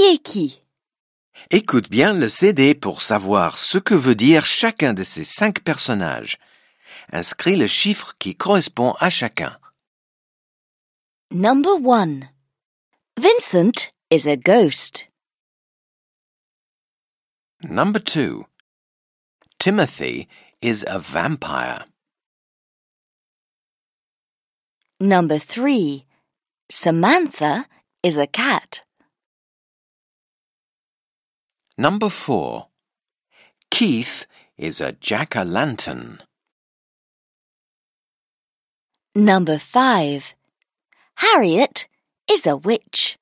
Qui est qui? Écoute bien le CD pour savoir ce que veut dire chacun de ces 5 personnages. Inscris le chiffre qui correspond à chacun. Number 1. Vincent is a ghost. Number 2. Timothy is a vampire. Number 3. Samantha is a cat. Number 4. Keith is a jack-o'-lantern. Number 5. Harriet is a witch.